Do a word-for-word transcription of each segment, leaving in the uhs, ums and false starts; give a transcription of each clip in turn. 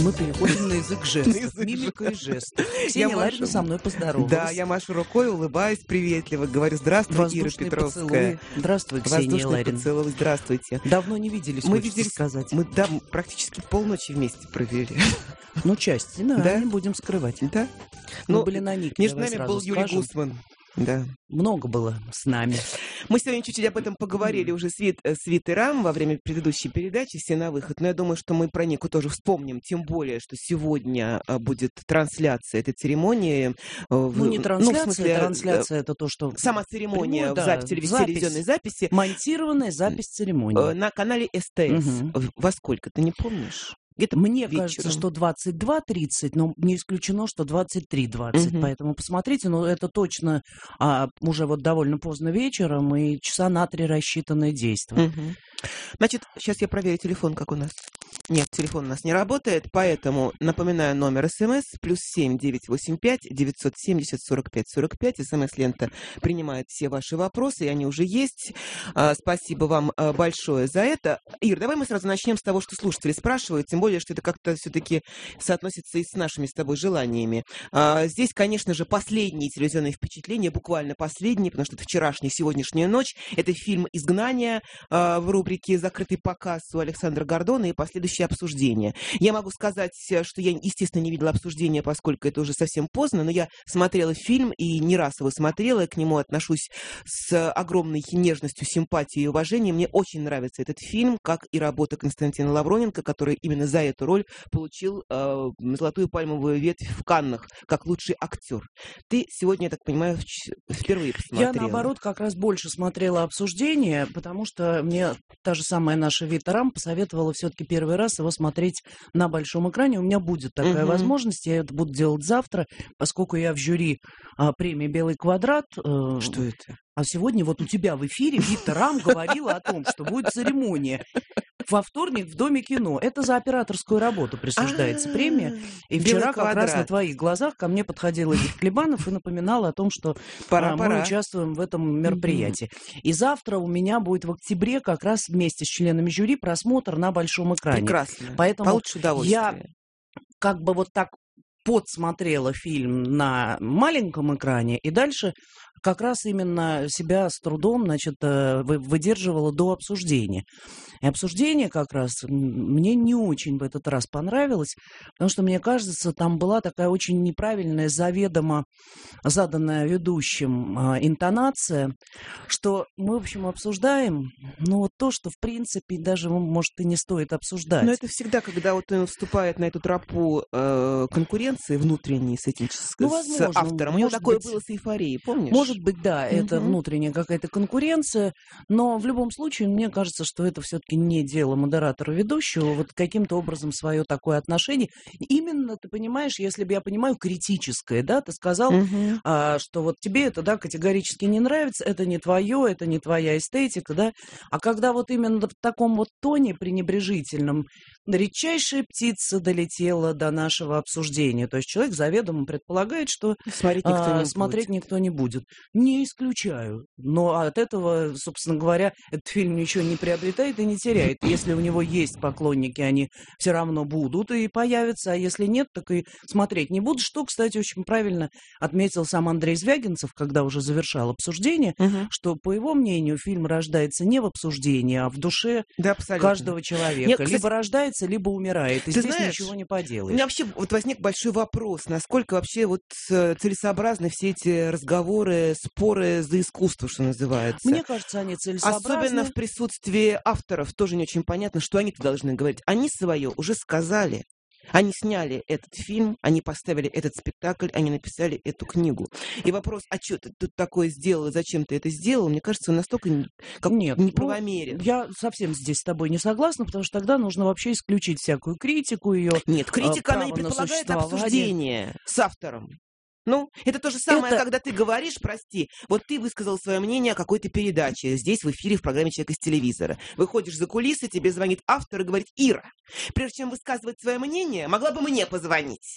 Мы переходим на язык жестов, мимика и жестов. Ксения Ларина со мной поздоровалась. Да, я машу рукой, улыбаюсь приветливо, говорю: здравствуй, Ира Петровская. Здравствуй, Ксения Ларина. Поцелуй, здравствуйте. Давно не виделись, мы виделись сказать. Мы, да, практически полночи вместе провели. Ну, часть, да, да? Не будем скрывать. Да. Мы ну, были на Нике. Между нами был Юрий скажем. Гусман. Да. Много было с нами. Мы сегодня чуть-чуть об этом поговорили mm. уже с, Вит, с Витерам во время предыдущей передачи «Все на выход». Но я думаю, что мы про Нику тоже вспомним. Тем более, что сегодня будет трансляция этой церемонии. Ну, не трансляция, ну, в смысле, трансляция это то, что... Сама церемония прямую, в да, запись, запись, телевизионной записи. Монтированная запись церемонии. На канале СТС. Угу. Во сколько? Ты не помнишь? Где-то Мне вечером. Кажется, что двадцать два тридцать, но не исключено, что двадцать три двадцать. Угу. Поэтому посмотрите, но это точно а, уже вот довольно поздно вечером и часа на три рассчитанное действие. Угу. Значит, сейчас я проверю телефон, как у нас. Нет, телефон у нас не работает, поэтому напоминаю номер СМС плюс семь девятьсот восемьдесят пять девятьсот семьдесят сорок пять сорок пять. СМС-лента принимает все ваши вопросы, и они уже есть. А, спасибо вам а, большое за это. Ир, давай мы сразу начнем с того, что слушатели спрашивают, тем более, что это как-то все-таки соотносится и с нашими с тобой желаниями. А, здесь, конечно же, последние телевизионные впечатления, буквально последние, потому что это вчерашняя, сегодняшняя ночь. Это фильм «Изгнание» а, в рубрике «Закрытый показ» у Александра Гордона и последующее обсуждение. Я могу сказать, что я, естественно, не видела обсуждения, поскольку это уже совсем поздно, но я смотрела фильм и не раз его смотрела, и к нему отношусь с огромной нежностью, симпатией и уважением. Мне очень нравится этот фильм, как и работа Константина Лавроненко, который именно за эту роль получил э, золотую пальмовую ветвь в Каннах, как лучший актер. Ты сегодня, я так понимаю, впервые посмотрела. Я, наоборот, как раз больше смотрела обсуждение, потому что мне та же самая наша Вита Рам посоветовала все-таки первый раз его смотреть на большом экране. У меня будет такая uh-huh. возможность, я это буду делать завтра, поскольку я в жюри а, премии «Белый квадрат». Э, что это? А сегодня вот у тебя в эфире Вита Рам говорила о том, что будет церемония во вторник в Доме кино. Это за операторскую работу присуждается премия. И вчера как раз на твоих глазах ко мне подходил Эдик Клебанов и напоминал о том, что пора, а, пора. мы участвуем в этом мероприятии. Mm-hmm. И завтра у меня будет в октябре как раз вместе с членами жюри просмотр на большом экране. Прекрасно. Поэтому я как бы вот так подсмотрела фильм на маленьком экране и дальше как раз именно себя с трудом, значит, выдерживала до обсуждения. И обсуждение как раз мне не очень в этот раз понравилось, потому что, мне кажется, там была такая очень неправильная, заведомо заданная ведущим интонация, что мы, в общем, обсуждаем, ну, вот то, что, в принципе, даже, может, и не стоит обсуждать. Но это всегда, когда вот он вступает на эту тропу э, конкуренции внутренней с этим ну, возможно, с автором. У него такое быть, было с «Эйфорией», помнишь? Может быть, да, это угу. внутренняя какая-то конкуренция, но в любом случае, мне кажется, что это все-таки не дело модератора-ведущего, вот каким-то образом свое такое отношение. Именно, ты понимаешь, если бы я понимаю, критическое, да, ты сказал, угу. а, что вот тебе это, да, категорически не нравится, это не твое, это не твоя эстетика, да, а когда вот именно в таком вот тоне пренебрежительном редчайшая птица долетела до нашего обсуждения, то есть человек заведомо предполагает, что смотреть никто, а, не, смотреть будет. никто не будет. Не исключаю, но от этого, собственно говоря, этот фильм ничего не приобретает и не теряет. Если у него есть поклонники, они все равно будут и появятся, а если нет, так и смотреть не будут, что, кстати, очень правильно отметил сам Андрей Звягинцев, когда уже завершал обсуждение, угу. что, по его мнению, фильм рождается не в обсуждении, а в душе да, каждого человека. Нет, кстати, либо рождается, либо умирает, и здесь знаешь, ничего не поделаешь. У меня вообще вот возник большой вопрос, насколько вообще вот целесообразны все эти разговоры, споры за искусство, что называется. Мне кажется, они целесообразны. Особенно в присутствии авторов тоже не очень понятно, что они-то должны говорить. Они свое уже сказали. Они сняли этот фильм, они поставили этот спектакль, они написали эту книгу. И вопрос, а что ты тут такое сделал, зачем ты это сделал, мне кажется, настолько как Нет, неправомерен. Ну, я совсем здесь с тобой не согласна, потому что тогда нужно вообще исключить всякую критику ее. Нет, критика, она не предполагает обсуждение с автором. Ну, это то же самое, это... когда ты говоришь, прости, вот ты высказал свое мнение о какой-то передаче здесь в эфире в программе «Человек из телевизора». Выходишь за кулисы, тебе звонит автор и говорит: Ира, прежде чем высказывать свое мнение, могла бы мне позвонить.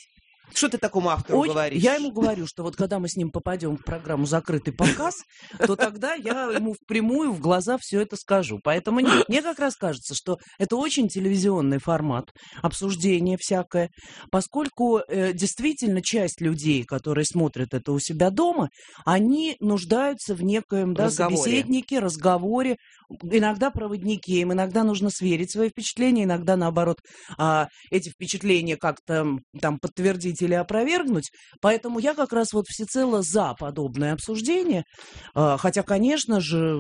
Что ты такому автору Очень, говоришь? я ему говорю, что вот когда мы с ним попадем в программу «Закрытый показ», то тогда я ему впрямую в глаза все это скажу. Поэтому нет, мне как раз кажется, что это очень телевизионный формат, обсуждение всякое, поскольку э, действительно часть людей, которые смотрят это у себя дома, они нуждаются в некоем да, собеседнике, разговоре, иногда проводнике, им иногда нужно сверить свои впечатления, иногда, наоборот, а, эти впечатления как-то там подтвердить или опровергнуть. Поэтому я как раз вот всецело за подобное обсуждение. А, хотя, конечно же,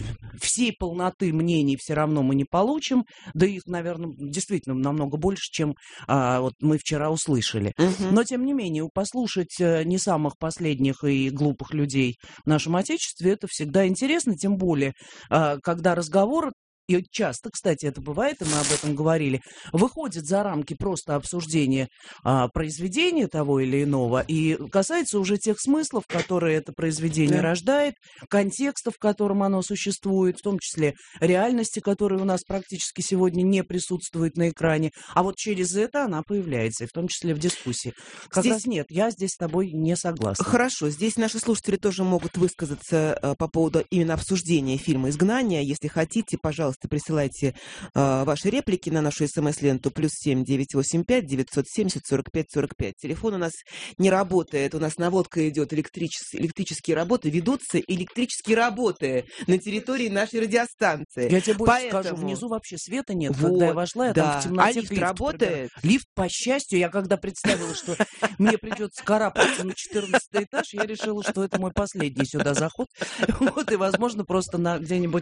всей полноты мнений все равно мы не получим. Да их, наверное, действительно намного больше, чем а, вот мы вчера услышали. Угу. Но, тем не менее, послушать не самых последних и глупых людей в нашем Отечестве, это всегда интересно, тем более, а, когда разговор, и часто, кстати, это бывает, и мы об этом говорили, выходит за рамки просто обсуждения а, произведения того или иного и касается уже тех смыслов, которые это произведение да. рождает, контекста, в котором оно существует, в том числе реальности, которая у нас практически сегодня не присутствует на экране, а вот через это она появляется, и в том числе в дискуссии. Как здесь... раз нет, я здесь с тобой не согласна. Хорошо, здесь наши слушатели тоже могут высказаться э, по поводу именно обсуждения фильма «Изгнание». Если хотите, пожалуйста, присылайте э, ваши реплики на нашу смс-ленту плюс семь девятьсот восемьдесят пять девятьсот семьдесят сорок пять сорок пять. Телефон у нас не работает, у нас наводка идет, электричес... электрические работы, ведутся электрические работы на территории нашей радиостанции. Я тебе больше Поэтому... скажу, внизу вообще света нет. Вот, когда я вошла, я да. там в темноте а лифт, лифт работает? Лифт, по счастью, я когда представила, что мне придется карабкаться на четырнадцатый этаж, я решила, что это мой последний сюда заход. Вот, и, возможно, просто на где-нибудь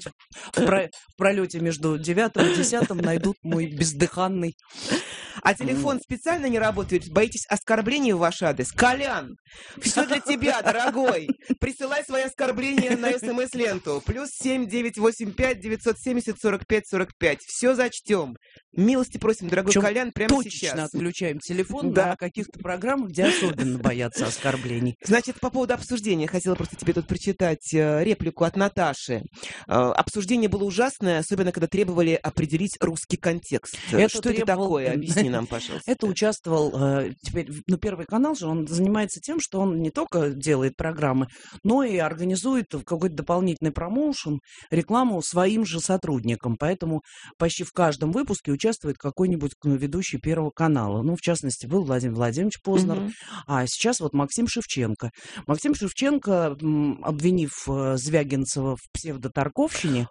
в пролете между девятым и десятым найдут мой бездыханный. А телефон специально не работает? Боитесь оскорблений в ваш адрес? Колян, все для тебя, дорогой. Присылай свои оскорбления на смс-ленту. Плюс семь девятьсот восемьдесят пять девятьсот семьдесят сорок пять сорок пять. Все зачтем. Милости просим, дорогой Причем Колян, прямо точечно сейчас. Отключаем телефон да. на каких-то программах, где особенно боятся оскорблений. Значит, по поводу обсуждения. Хотела просто тебе тут прочитать реплику от Наташи. Обсуждение было ужасное, особенно когда требовали определить русский контекст. Это Что требовал... это такое? Объясни нам, пожалуйста. Это участвовал теперь, ну, Первый канал же, он занимается тем, что он не только делает программы, но и организует какой-то дополнительный промоушен, рекламу своим же сотрудникам. Поэтому почти в каждом выпуске участвует какой-нибудь ведущий Первого канала. Ну, в частности, был Владимир Владимирович Познер, угу. а сейчас вот Максим Шевченко. Максим Шевченко, обвинив Звягинцева в псевдоторговщине,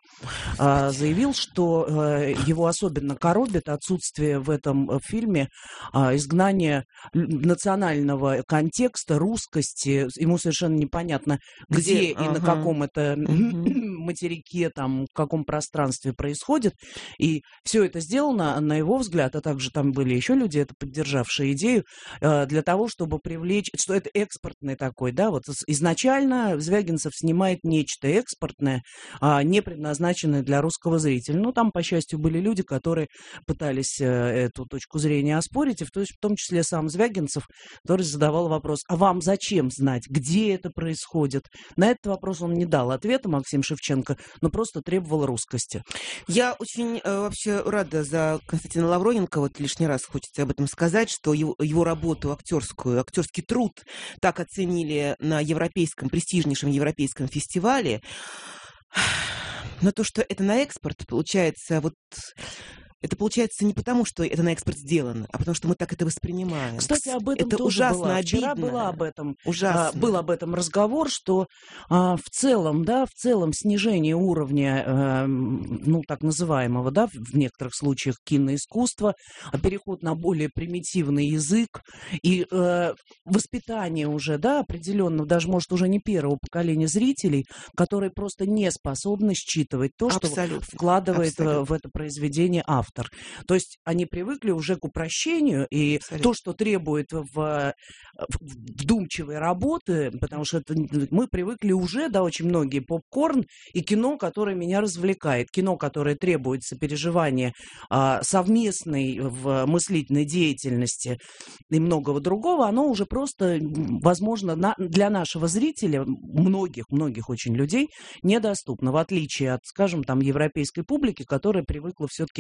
заявил, что его особенно коробит отсутствие в этом фильме изгнание национального контекста, русскости. Ему совершенно непонятно, где, где и ага. на каком это материке, там, в каком пространстве происходит. И все это сделано, на его взгляд, а также там были еще люди, это поддержавшие идею, для того, чтобы привлечь, что это экспортный такой, да, вот изначально Звягинцев снимает нечто экспортное, не предназначенное для русского зрителя. Ну, там, по счастью, были люди, которые пытались эту точку зрения оспорить, и в том числе сам Звягинцев, который задавал вопрос, а вам зачем знать, где это происходит? На этот вопрос он не дал ответа, Максим Шевченко, но просто требовал русскости. Я очень э, вообще рада за Константина Лавроненко, вот лишний раз хочется об этом сказать, что его, его работу актерскую, актерский труд так оценили на европейском, престижнейшем европейском фестивале. Но то, что это на экспорт, получается, вот... Это получается не потому, что это на экспорт сделано, а потому что мы так это воспринимаем. Кстати, об этом это тоже ужасно было. обидно. Вчера была об этом, ужасно. а, был об этом разговор, что а, в целом, да, в целом снижение уровня, а, ну, так называемого, да, в некоторых случаях киноискусства, переход на более примитивный язык и а, воспитание уже, да, определенно, даже, может, уже не первого поколения зрителей, которые просто не способны считывать то, Абсолютно. что вкладывает Абсолютно. в это произведение автор. То есть они привыкли уже к упрощению, и Абсолютно. То, что требует в, вдумчивой работы, потому что это, мы привыкли уже, да, очень многие, попкорн и кино, которое меня развлекает, кино, которое требует сопереживания а, совместной в мыслительной деятельности и многого другого, оно уже просто, возможно, на, для нашего зрителя, многих, многих очень людей, недоступно, в отличие от, скажем, там, европейской публики, которая привыкла все-таки к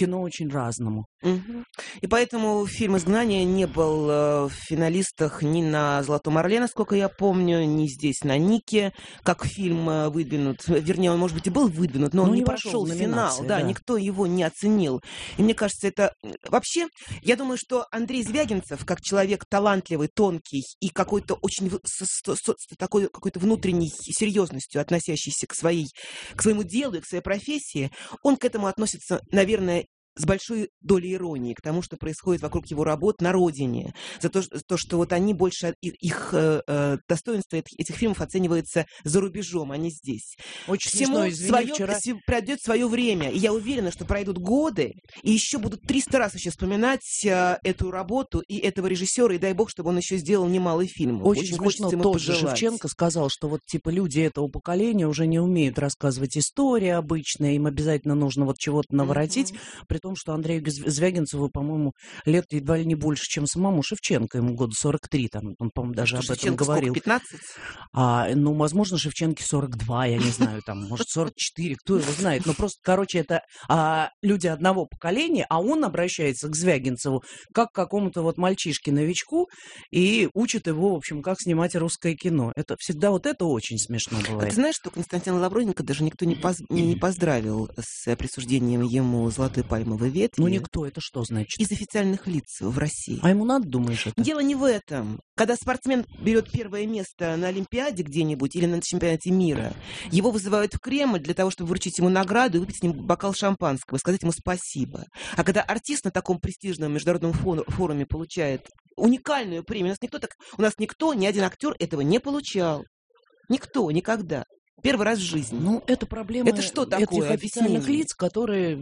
кино очень разному. Угу. И поэтому фильм «Изгнание» не был э, в финалистах ни на «Золотом орле», насколько я помню, ни здесь на «Нике», как фильм э, выдвинут. Вернее, он, может быть, и был выдвинут, но он Ну, не не прошел вошел в финал. номинации, Да, да. никто его не оценил. И мне кажется, это... Вообще, я думаю, что Андрей Звягинцев, как человек талантливый, тонкий и какой-то очень в- с, с- с- с такой какой-то внутренней серьезностью относящийся к, своей, к своему делу и к своей профессии, он к этому относится, наверное, с большой долей иронии к тому, что происходит вокруг его работ на родине, за то, то что вот они больше, их, их э, достоинство этих, этих фильмов оценивается за рубежом, а не здесь. Очень Всему смешно, извини, свое, вчера... пройдет свое время, и я уверена, что пройдут годы, и еще будут триста раз еще вспоминать э, эту работу и этого режиссера, и дай бог, чтобы он еще сделал немалый фильм. Очень, Очень смешно, хочется ему тот же пожелать. Шевченко сказал, что вот типа люди этого поколения уже не умеют рассказывать истории обычные, им обязательно нужно вот чего-то наворотить, Mm-hmm. при том, что Андрею Звягинцеву, по-моему, лет едва ли не больше, чем самому Шевченко, ему года сорок три, там, он, по-моему, даже Что, об этом Шевченко говорил. сколько, пятнадцать? А, ну, возможно, Шевченке сорок два, я не знаю, там, может, сорок четыре, кто его знает. Но просто, короче, это а, люди одного поколения, а он обращается к Звягинцеву как к какому-то вот мальчишке-новичку и учит его, в общем, как снимать русское кино. Это всегда вот это очень смешно А бывает. ты знаешь, что Константина Лавроненко даже никто не, поз... не, не поздравил с присуждением ему «Золотой пальмовой ветви»? Ну, никто, это что значит? Из официальных лиц в России. А ему надо, думаешь, это? Дело не в этом. Когда спортсмен берет первое место на Олимпиаде где-нибудь или на чемпионате мира, его вызывают в Кремль для того, чтобы вручить ему награду и выпить с ним бокал шампанского, сказать ему спасибо. А когда артист на таком престижном международном форуме получает уникальную премию, у нас никто, так, у нас никто, ни один актер этого не получал. Никто, никогда. Первый раз в жизни. Ну, это проблема это что такое? этих официальных Объясни лиц, которые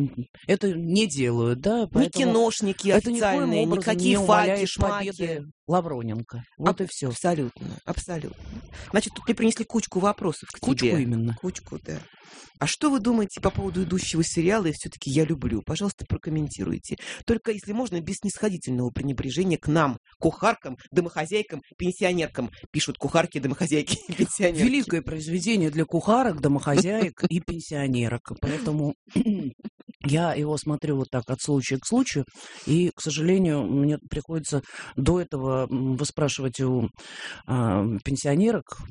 это не делают, да? Ни киношники это официальные, никакие не факи, победы Лавроненко. Вот а, и все. Абсолютно, абсолютно. Значит, тут мне принесли кучку вопросов к кучку тебе. Кучку именно. Кучку, да. А что вы думаете по поводу идущего сериала «И все-таки я люблю»? Пожалуйста, прокомментируйте. Только, если можно, без снисходительного пренебрежения к нам, кухаркам, домохозяйкам, пенсионеркам. Пишут кухарки, домохозяйки и пенсионерки. Великое произведение для кухарок, домохозяек и пенсионерок. Поэтому я его смотрю вот так от случая к случаю. И, к сожалению, мне приходится до этого выспрашивать у а, пенсионерок,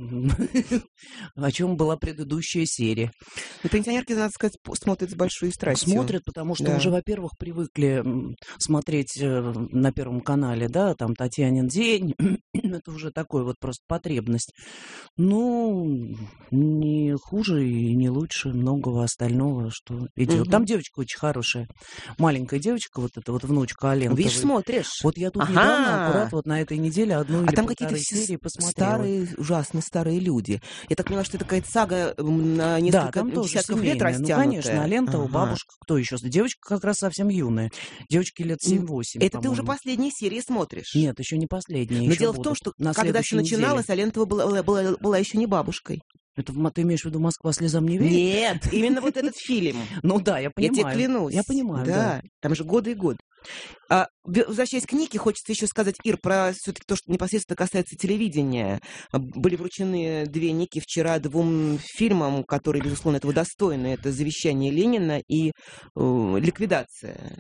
о чем была предыдущая серия. Но пенсионерки, надо сказать, смотрят с большой страстью. Смотрят, потому что да. уже, во-первых, привыкли смотреть на Первом канале, да, там Татьянин день. Это уже такой вот просто потребность. Ну, не хуже и не лучше многого остального, что идет. Угу. Там девочка очень хорошая. Маленькая девочка, вот эта вот внучка Аленка. Видишь, смотришь. Вот я тут ага. недавно, аккурат вот на этой неделе одну а или там полторы какие-то серии посмотрела. Старые, ужасно старые люди. Я так поняла, что это какая-то сага на несколько да, там тоже десятков семейная. лет растянутая. Ну, конечно, Алентова, ага. бабушка, кто еще? Девочка как раз совсем юная. Девочки лет семь-восемь, Это по-моему. ты уже последние серии смотришь? Нет, еще не последние. Но дело в том, что когда все начиналось, Алентова была, была, была еще не бабушкой. Это ты имеешь в виду «Москва слезам не верит»? Нет, именно вот этот фильм. Ну да, я понимаю. Я тебе клянусь. Я понимаю, да. Там же годы и годы. А, возвращаясь к Нике, хочется еще сказать, Ир, про все-таки то, что непосредственно касается телевидения. Были вручены две Ники вчера двум фильмам, которые, безусловно, этого достойны. Это «Завещание Ленина» и э, «Ликвидация».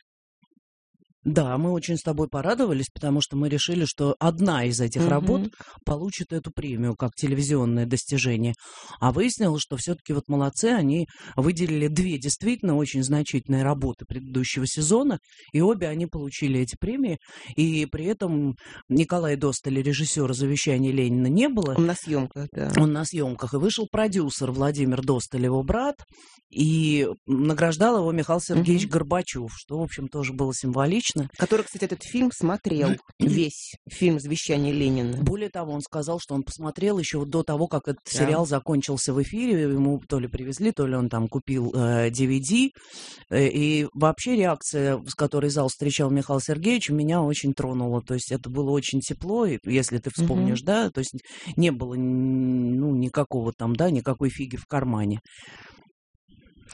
Да, мы очень с тобой порадовались, потому что мы решили, что одна из этих mm-hmm. работ получит эту премию как телевизионное достижение. А выяснилось, что все-таки вот молодцы, они выделили две действительно очень значительные работы предыдущего сезона, и обе они получили эти премии. И при этом Николай Досталь, режиссер «Завещания Ленина», не было. Он на съемках, да. Он на съемках. И вышел продюсер Владимир Досталь, его брат, и награждал его Михаил Сергеевич mm-hmm. Горбачев, что, в общем, тоже было символично. Который, кстати, этот фильм смотрел, весь фильм «Завещание Ленина». Более того, он сказал, что он посмотрел еще до того, как этот да. сериал закончился в эфире. Ему то ли привезли, то ли он там купил э, ди ви ди. И вообще реакция, с которой зал встречал Михаила Сергеевича, меня очень тронула. То есть это было очень тепло, если ты вспомнишь, mm-hmm. да? То есть не было ну, никакого там, да, никакой фиги в кармане.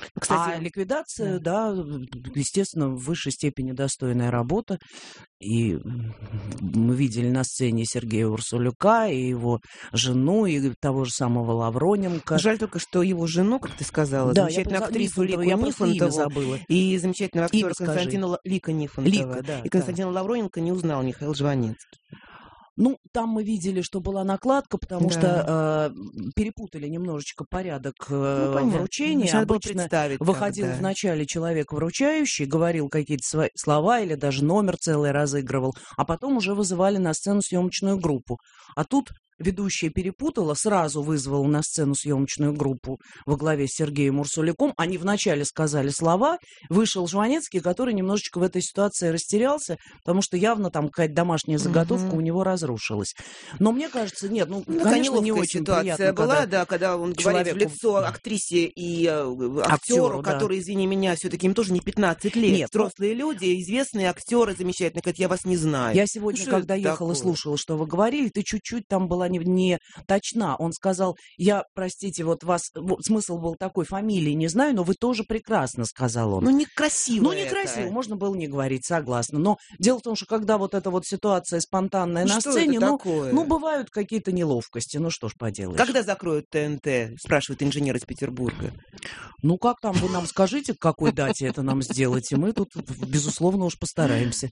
Кстати, А ликвидация, да. да, естественно, в высшей степени достойная работа. И мы видели на сцене Сергея Урсулюка и его жену, и того же самого Лавроненко. Жаль только, что его жену, как ты сказала, Да, я замечательную поза- актрису Нифонтова, Лику я просто имя Нифонтову забыла. и замечательного Имя актера скажи. Константина Ла- Лика Нифонтова. Лика, да, И да. Константина Лавроненко не узнал Михаил Жванецкий. Ну, там мы видели, что была накладка, потому Да. что э, перепутали немножечко порядок э, Ну, понятно. вручения. Значит, надо было Обычно представить выходил тогда. вначале человек вручающий, говорил какие-то свои слова или даже номер целый разыгрывал, а потом уже вызывали на сцену съемочную группу. А тут ведущая перепутала, сразу вызвала на сцену съемочную группу во главе с Сергеем Урсуляком. Они вначале сказали слова, вышел Жванецкий, который немножечко в этой ситуации растерялся, потому что явно там какая-то домашняя заготовка Мгм. у него разрушилась. Но мне кажется, нет, ну, Ну, такая конечно, не неловкая очень ситуация приятно, была, когда да, когда он говорит в человеку- лицо актрисе и э, актеру, Актеру, да. который, извини меня, все-таки им тоже не пятнадцать лет. Нет, ну- Взрослые люди, известные актеры замечательные, говорят, я вас не знаю. Я сегодня, Ну, что когда это ехала, такое? слушала, что вы говорили, ты чуть-чуть там была не, не точна. Он сказал, я, простите, вот вас, вот смысл был такой, фамилии не знаю, но вы тоже прекрасно, сказал он. Ну, некрасиво Ну, это. некрасиво, можно было не говорить, согласна. Но дело в том, что когда вот эта вот ситуация спонтанная Ну, на что сцене, это ну, такое? ну, бывают какие-то неловкости, ну, что ж поделаешь. Когда закроют ТНТ, спрашивает инженер из Петербурга. Ну, как там, вы нам скажите, к какой дате это нам сделать, и мы тут, безусловно, уж постараемся.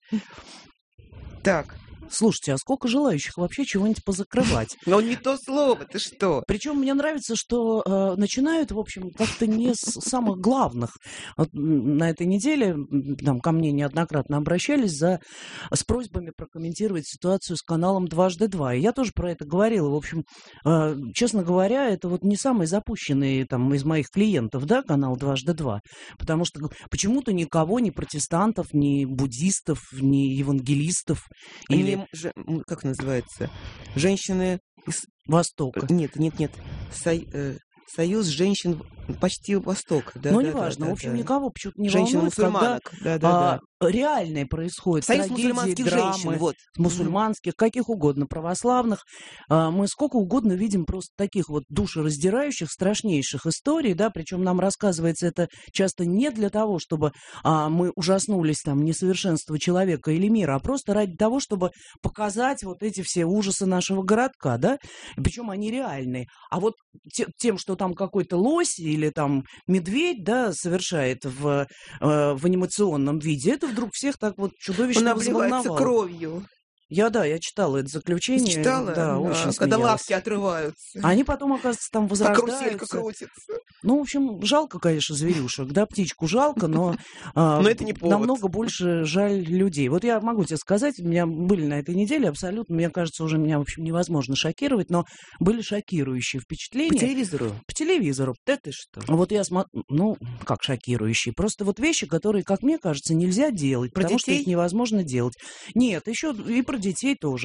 Так, Слушайте, а сколько желающих вообще чего-нибудь позакрывать? но не то слово, ты что? Причем мне нравится, что э, начинают, в общем, как-то не с самых главных. Вот, м, на этой неделе м, там, ко мне неоднократно обращались за, с просьбами прокомментировать ситуацию с каналом «Дважды два». И я тоже про это говорила. В общем, э, честно говоря, это вот не самый запущенный там, из моих клиентов, да, канал «Дважды два». Потому что почему-то никого, ни протестантов, ни буддистов, ни евангелистов или Или, же- м, как называется, женщины из... Востока. Нет, нет, нет, Сой- э, Союз женщин почти Востока. Да, Но да, неважно, да, в общем, да. никого почему-то не волнует, когда Женщин-мусульманок. Да, да, а, да. реальные происходят Союз трагедии, мусульманских драмы, женщин, вот. мусульманских, каких угодно, православных. А, мы сколько угодно видим просто таких вот душераздирающих, страшнейших историй, да, причем нам рассказывается это часто не для того, чтобы а, мы ужаснулись там несовершенству человека или мира, а просто ради того, чтобы показать вот эти все ужасы нашего городка, да, причем они реальные. А вот те- тем, что там какой-то лось или там медведь, да, совершает в, э, в анимационном виде, это вдруг всех так вот Он чудовищно обливается взволновало. кровью. Я, да, я читала это Ты заключение. читала? Да, очень Когда смеялась. лапки отрываются. Они потом, оказывается, там А каруселька возрождаются. крутится. Ну, в общем, жалко, конечно, зверюшек, да, птичку жалко, но, а, Но это не повод. намного больше жаль людей. Вот я могу тебе сказать, у меня были на этой неделе абсолютно, мне кажется, уже меня, в общем, невозможно шокировать, но были шокирующие По впечатления. телевизору. По телевизору. Да ты что? Вот я смотрю, ну, как шокирующие. Просто вот вещи, которые, как мне кажется, нельзя делать, Про потому что их детей? невозможно делать. Нет, еще и про детей тоже.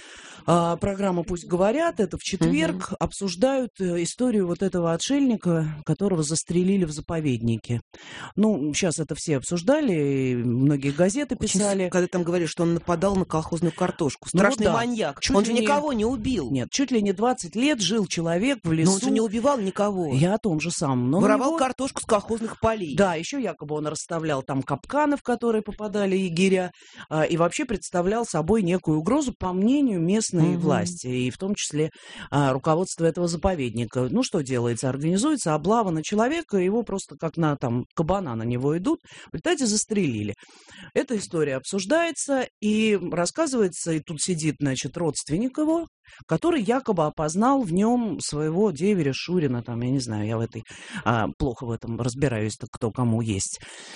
А, программа «Пусть говорят», это в четверг, обсуждают э, историю вот этого отшельника, которого застрелили в заповеднике. Ну, сейчас это все обсуждали, и многие газеты Очень писали. с- когда там говорили, что он нападал на колхозную картошку. Ну вот Страшный да. маньяк. Чуть он ли же не- никого не убил. Нет, чуть ли не двадцать лет жил человек в лесу. Но он же не убивал никого. Я о том же самом. Но на Воровал него- картошку с колхозных полей. Да, еще якобы он расставлял там капканы, в которые попадали егеря, а, и вообще представлял собой некую угрозу, по мнению местной Мгм. власти, и в том числе а, руководства этого заповедника. Ну, что делается? Организуется облава на человека, его просто как на там кабана на него идут, в результате застрелили. Эта история обсуждается и рассказывается, и тут сидит, значит, родственник его, который якобы опознал в нем своего деверя Шурина, там, я не знаю, я в этой а, плохо в этом разбираюсь, так кто кому есть.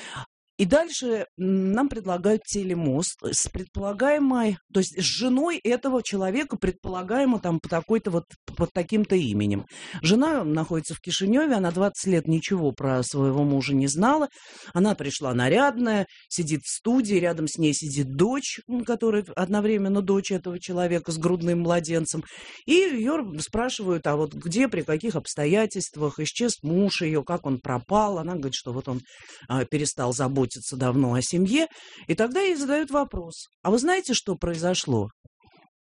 И дальше м, нам предлагают телемост с предполагаемой, то есть с женой этого человека, предполагаемо там по такой-то вот, под таким-то именем. Жена находится в Кишиневе, она двадцать лет ничего про своего мужа не знала. Она пришла нарядная, сидит в студии, рядом с ней сидит дочь, м, которая одновременно дочь этого человека с грудным младенцем. И ее спрашивают, а вот где, при каких обстоятельствах исчез муж ее, как он пропал. Она говорит, что вот он а, перестал заботиться давно о семье. И тогда ей задают вопрос. А вы знаете, что произошло?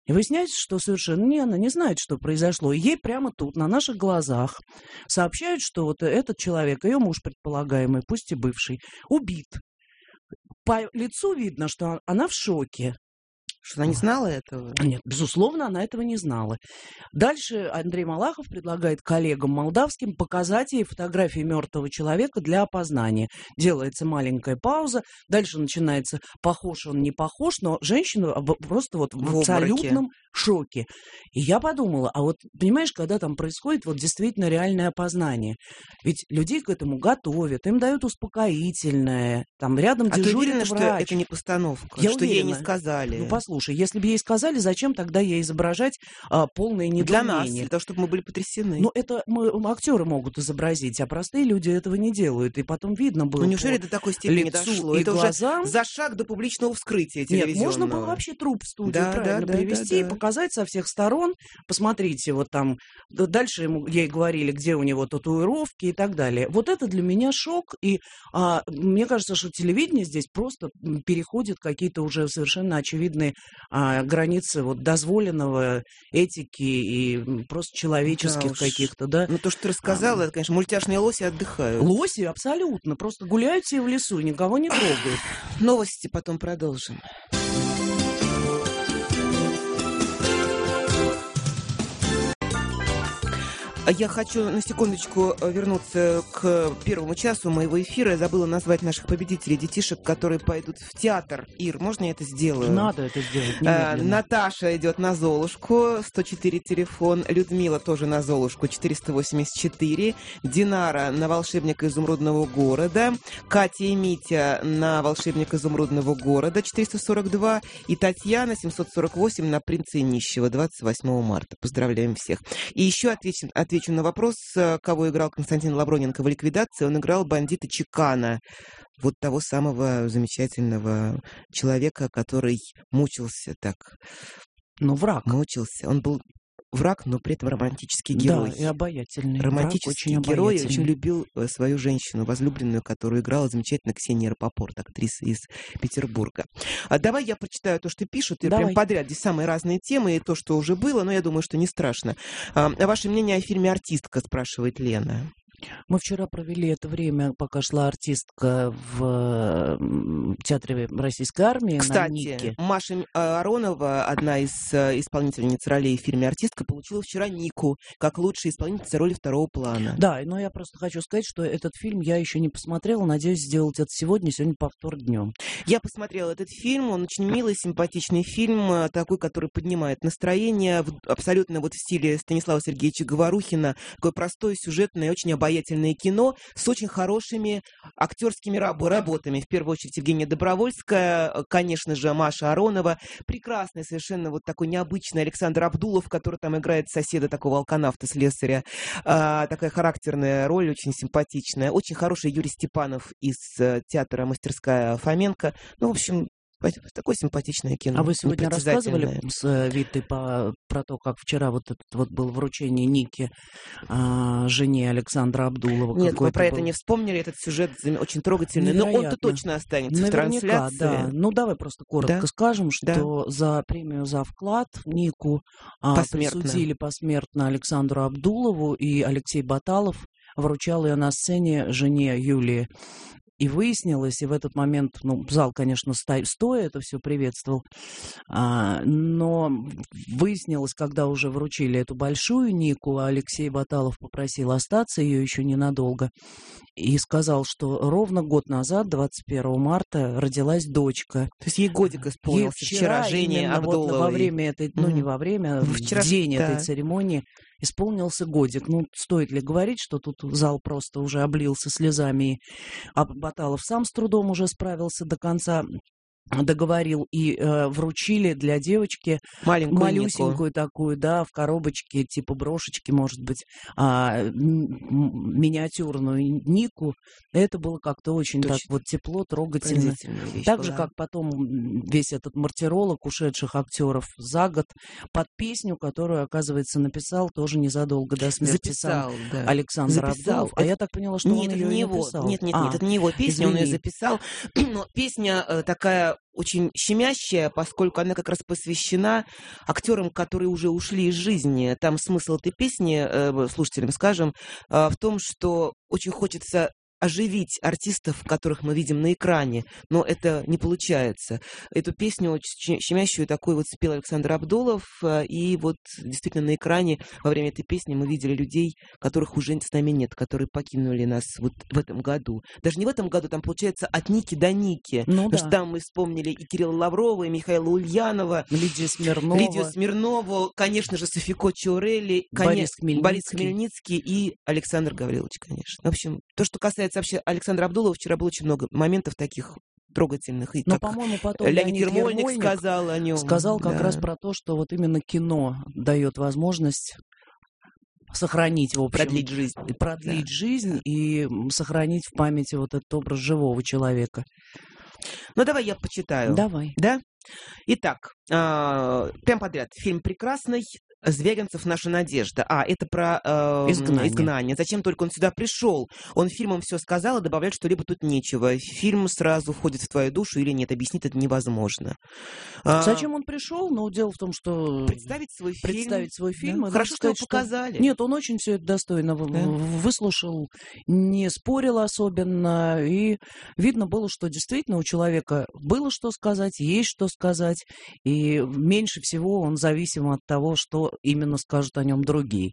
И выясняется, что совершенно не, она не знает, что произошло. И ей прямо тут, на наших глазах, сообщают, что вот этот человек, ее муж предполагаемый, пусть и бывший, убит. По лицу видно, что она в шоке. Что она не знала этого? Нет, безусловно, она этого не знала. Дальше Андрей Малахов предлагает коллегам молдавским показать ей фотографии мертвого человека для опознания. Делается маленькая пауза, дальше начинается похож он, не похож, но женщина просто вот в, в абсолютном шоке. И я подумала, а вот понимаешь, когда там происходит вот действительно реальное опознание, ведь людей к этому готовят, им дают успокоительное, там рядом а дежурит ты уверена, врач. что это не постановка, я что уверена. Ей не сказали? Ну, послушай, если бы ей сказали, зачем тогда ей изображать а, полное недоумение? Для нас, для того, чтобы мы были потрясены. Ну, это мы, актеры могут изобразить, а простые люди этого не делают. И потом видно было. Ну, неужели до такой степени дошло? И это глазам... уже за шаг до публичного вскрытия телевизионного. Нет, можно было вообще труп в студию да, правильно да, привезти да, да, и показать со всех сторон. Посмотрите, вот там, дальше ему, ей говорили, где у него татуировки и так далее. Вот это для меня шок. И а, мне кажется, что телевидение здесь просто переходит какие-то уже совершенно очевидные а, границы вот дозволенного, этики и просто человеческих да каких-то, да. Ну, то, что ты рассказала, а, это, конечно, мультяшные лоси отдыхают. Лоси, абсолютно. Просто гуляют все в лесу и никого не трогают. Новости потом продолжим. Я хочу на секундочку вернуться к первому часу моего эфира. Я забыла назвать наших победителей, детишек, которые пойдут в театр. Ир, можно я это сделаю? Надо это сделать немедленно. Наташа идет на Золушку, сто четыре телефон. Людмила тоже на Золушку, четыреста восемьдесят четыре. Динара на Волшебника изумрудного города. Катя и Митя на Волшебника изумрудного города, четыреста сорок два. И Татьяна, семьсот сорок восемь, на Принца и нищего, двадцать восьмого марта. Поздравляем всех. И еще отвечу, отвечу на вопрос, кого играл Константин Лавроненко в «Ликвидации». Он играл бандита Чекана, вот того самого замечательного человека, который мучился так. Ну, враг. Мучился. Он был враг, но при этом романтический герой. Да, и обаятельный. Романтический враг, герой, очень, очень любил свою женщину, возлюбленную, которую играла замечательно Ксения Рапопорт, актриса из Петербурга. А давай я прочитаю то, что пишут, и прям подряд. Здесь самые разные темы, и то, что уже было, но я думаю, что не страшно. А, ваше мнение о фильме «Артистка», спрашивает Лена. Мы вчера провели это время, пока шла артистка в театре Российской армии. Кстати, Маша Аронова, одна из исполнительниц ролей в фильме «Артистка», получила вчера Нику как лучшая исполнительница роли второго плана. Да, но я просто хочу сказать, что этот фильм я еще не посмотрела. Надеюсь сделать это сегодня, сегодня повтор днем. Я посмотрела этот фильм, он очень милый, симпатичный фильм, такой, который поднимает настроение, абсолютно вот в стиле Станислава Сергеевича Говорухина, такое простое, сюжетное, очень обаятельное кино с очень хорошими актерскими раб- работами. В первую очередь Евгения Добровольская, конечно же, Маша Аронова. Прекрасный, совершенно вот такой необычный Александр Абдулов, который там играет соседа такого алканавта-слесаря. А, такая характерная роль, очень симпатичная. Очень хороший Юрий Степанов из театра «Мастерская Фоменко». Ну, в общем, такое симпатичное кино. А вы сегодня рассказывали с Витой по, про то, как вчера вот это вот было вручение Ники а, жене Александра Абдулова? Нет, мы про был... это не вспомнили, этот сюжет очень трогательный, невероятно. Но он-то точно останется наверняка, в трансляции. Да. Ну, давай просто коротко да? скажем, что да. за премию за вклад Нику а, присудили посмертно Александру Абдулову, и Алексей Баталов вручал ее на сцене жене Юлии. И выяснилось, и в этот момент, ну, зал, конечно, стоя это все приветствовал, а, но выяснилось, когда уже вручили эту большую Нику, а Алексей Баталов попросил остаться ее еще ненадолго, и сказал, что ровно год назад, двадцать первого марта, родилась дочка. То есть ей годик исполнился ей вчера, вчера Жене Абдуловой. Вот во время этой, ну, mm-hmm. не во время, вчера, в день да. этой церемонии исполнился годик. Ну, стоит ли говорить, что тут зал просто уже облился слезами, а Баталов сам с трудом уже справился до конца, договорил, и э, вручили для девочки маленькую малюсенькую Нику. Такую, да, в коробочке, типа брошечки, может быть, а, м- миниатюрную Нику. Это было как-то очень Точно. Так вот тепло, трогательно. Вещь так была. же, как потом весь этот мартиролог ушедших актеров за год под песню, которую, оказывается, написал тоже незадолго до смерти записал, сам да. Александр Абдулов. А это... я так поняла, что нет, он это ее не и его. написал. Нет, нет, а, нет, это не его песня, извини. он ее записал. Но песня э, такая песня очень щемящая, поскольку она как раз посвящена актерам, которые уже ушли из жизни. Там смысл этой песни, э, слушателям скажем, э, в том, что очень хочется оживить артистов, которых мы видим на экране, но это не получается. Эту песню очень щемящую такой вот спел Александр Абдулов, и вот действительно на экране во время этой песни мы видели людей, которых уже с нами нет, которые покинули нас вот в этом году. Даже не в этом году, там получается от Ники до Ники. Ну, Потому да. что там мы вспомнили и Кирилла Лаврова, и Михаила Ульянова, Лидию Смирнову, Лидию Смирнову, конечно же, Софико Чиорелли, Борис Хмельницкий. Борис Хмельницкий и Александр Гаврилович, конечно. В общем, то, что касается вообще Александра Абдулова, вчера было очень много моментов таких трогательных. И но, как по-моему, потом Леонид Леонид Ермольник, Ермольник сказал о нем. сказал как да. раз про то, что вот именно кино дает возможность сохранить, в общем, продлить жизнь. продлить да. жизнь и сохранить в памяти вот этот образ живого человека. Ну, давай я почитаю. Давай. Да? Итак, э, прям подряд. Фильм прекрасный. Звягинцев «Наша надежда». А, это про э, изгнание. изгнание. Зачем только он сюда пришел? Он фильмом все сказал, и добавлять что-либо тут нечего. Фильм сразу входит в твою душу или нет? Объяснить это невозможно. Зачем он пришел? Но дело в том, что... Представить свой фильм. Представить свой фильм. Да. И Хорошо, сказать, что его показали. Что... Нет, он очень все это достойно да. выслушал, не спорил особенно. И видно было, что действительно у человека было что сказать, есть что сказать. И меньше всего он зависим от того, что именно скажут о нем другие.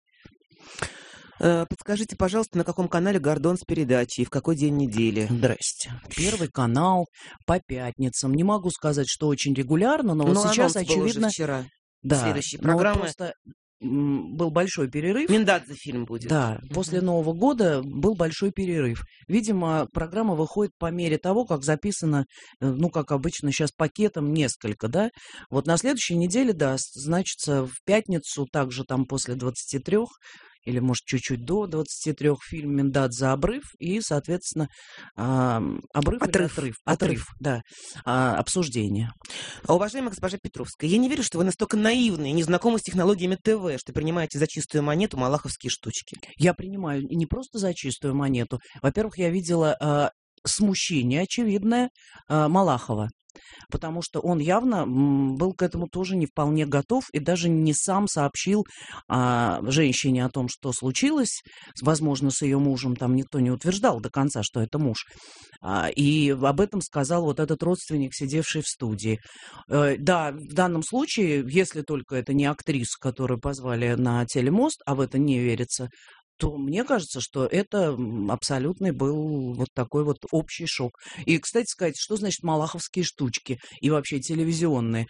Подскажите, пожалуйста, на каком канале «Гордон» с передачей и в какой день недели? Здрасте. Первый канал по пятницам. Не могу сказать, что очень регулярно, но, но вот сейчас, очевидно... Был уже вчера. Да, следующая программа. Просто был большой перерыв. Миндадзе фильм будет. Да, mm-hmm. после Нового года был большой перерыв. Видимо, программа выходит по мере того, как записано, ну, как обычно, сейчас пакетом несколько, да. Вот на следующей неделе, да, значится, в пятницу, также там после двадцати трёх, или, может, чуть-чуть до двадцати трёх, фильм «Миндадзе. Обрыв», и, соответственно, а, обрыв отрыв. отрыв, отрыв, отрыв, да, а, обсуждение. Уважаемая госпожа Петровская, я не верю, что вы настолько наивны и не знакомы с технологиями ТВ, что принимаете за чистую монету малаховские штучки. Я принимаю не просто за чистую монету. Во-первых, я видела а, смущение очевидное а, Малахова. Потому что он явно был к этому тоже не вполне готов и даже не сам сообщил а, женщине о том, что случилось. Возможно, с ее мужем там никто не утверждал до конца, что это муж. А, и об этом сказал вот этот родственник, сидевший в студии. А, да, в данном случае, если только это не актриса, которую позвали на телемост, а в это не верится, то мне кажется, что это абсолютный был вот такой вот общий шок. И, кстати сказать, что значит малаховские штучки и вообще телевизионные?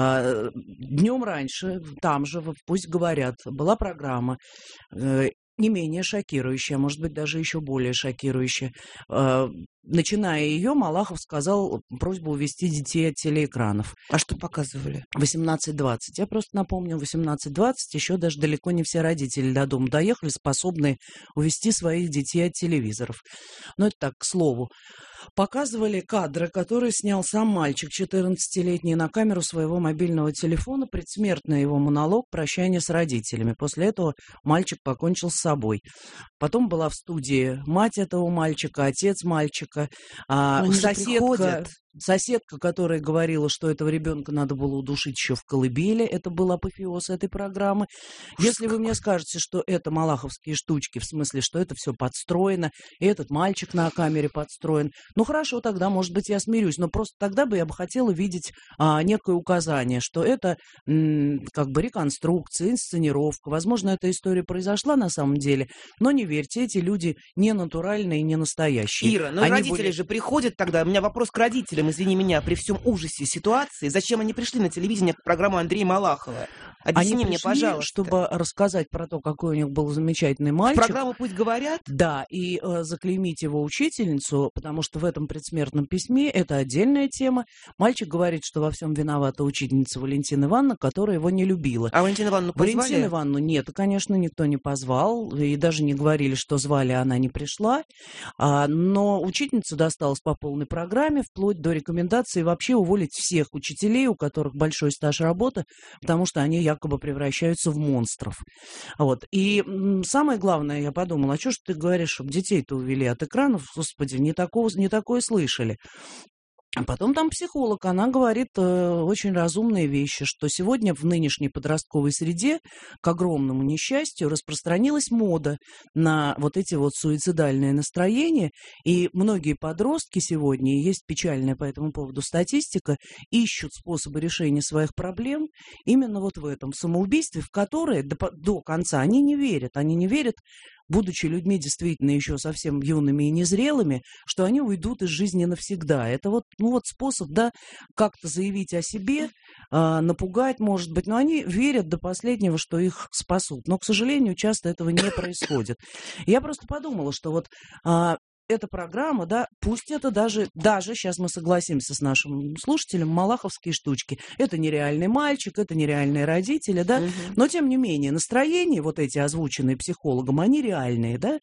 Днем раньше, там же, пусть говорят, была программа не менее шокирующая, может быть, даже еще более шокирующая. Начиная ее, Малахов сказал просьбу увести детей от телеэкранов. А что показывали? восемнадцать двадцать. Я просто напомню, восемнадцать двадцать еще даже далеко не все родители до дома доехали, способные увести своих детей от телевизоров. Но это так, к слову. Показывали кадры, которые снял сам мальчик, четырнадцатилетний, на камеру своего мобильного телефона, предсмертный его монолог «Прощание с родителями». После этого мальчик покончил с собой. Потом была в студии мать этого мальчика, отец мальчика, а, соседка, соседка, которая говорила, что этого ребенка надо было удушить еще в колыбели. Это был апофеоз этой программы. Если вы мне скажете, что это малаховские штучки, в смысле, что это все подстроено, и этот мальчик на камере подстроен, ну хорошо, тогда, может быть, я смирюсь. Но просто тогда бы я бы хотела видеть а, некое указание, что это м, как бы реконструкция, инсценировка. Возможно, эта история произошла на самом деле, но не верьте, эти люди не натуральные и не настоящие. Ира, но они родители были... же приходят тогда. У меня вопрос к родителям, извини меня, при всем ужасе ситуации. Зачем они пришли на телевидение к программу Андрея Малахова? Объясни они мне, пришли, пожалуйста. Чтобы рассказать про то, какой у них был замечательный мальчик. В программу «Пусть говорят»? Да, и э, заклеймить его учительницу, потому что в этом предсмертном письме это отдельная тема. Мальчик говорит, что во всем виновата учительница Валентина Ивановна, которая его не любила. А Валентину Ивановну позвали? Валентину Ивановну нет, конечно, никто не позвал. И даже не говорили, что звали, она не пришла. А, но учительница досталась по полной программе, вплоть до рекомендации вообще уволить всех учителей, у которых большой стаж работы, потому что они якобы превращаются в монстров. Вот. И самое главное, я подумала, а что ж ты говоришь, чтобы детей-то увели от экранов? Господи, не такого, не такое слышали. А потом там психолог, она говорит э, очень разумные вещи, что сегодня в нынешней подростковой среде, к огромному несчастью, распространилась мода на вот эти вот суицидальные настроения, и многие подростки сегодня, и есть печальная по этому поводу статистика, ищут способы решения своих проблем именно вот в этом самоубийстве, в которое до, до конца они не верят, они не верят, будучи людьми действительно еще совсем юными и незрелыми, что они уйдут из жизни навсегда. Это вот, ну вот способ, да, как-то заявить о себе, э, напугать, может быть, но они верят до последнего, что их спасут. Но, к сожалению, часто этого не происходит. Я просто подумала, что вот э, эта программа, да, пусть это даже, даже, сейчас мы согласимся с нашим слушателем, малаховские штучки. Это нереальный мальчик, это нереальные родители, да, угу. Но, тем не менее, настроения, вот эти озвученные психологом, они реальные, да.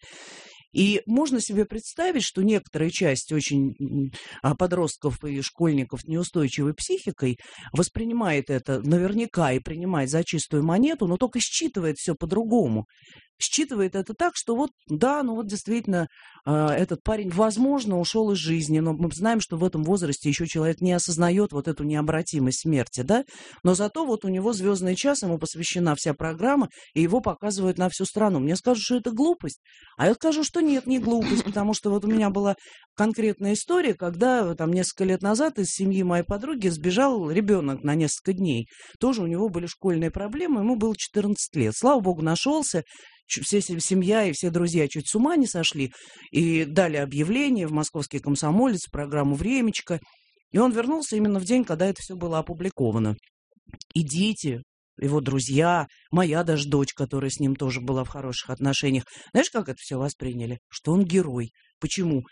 И можно себе представить, что некоторая часть очень подростков и школьников с неустойчивой психикой воспринимает это наверняка и принимает за чистую монету, но только считывает все по-другому. Считывает это так, что вот, да, ну вот действительно, э, этот парень, возможно, ушел из жизни, но мы знаем, что в этом возрасте еще человек не осознает вот эту необратимость смерти, да, но зато вот у него «Звездный час», ему посвящена вся программа, и его показывают на всю страну. Мне скажут, что это глупость, а я скажу, что нет, не глупость, потому что вот у меня была конкретная история, когда там несколько лет назад из семьи моей подруги сбежал ребенок на несколько дней. Тоже у него были школьные проблемы, ему было четырнадцать лет. Слава богу, нашелся. Вся семья и все друзья чуть с ума не сошли. И дали объявление в «Московский комсомолец», в программу «Времечко». И он вернулся именно в день, когда это все было опубликовано. И дети, его друзья, моя даже дочь, которая с ним тоже была в хороших отношениях. Знаешь, как это все восприняли? Что он герой. Почему?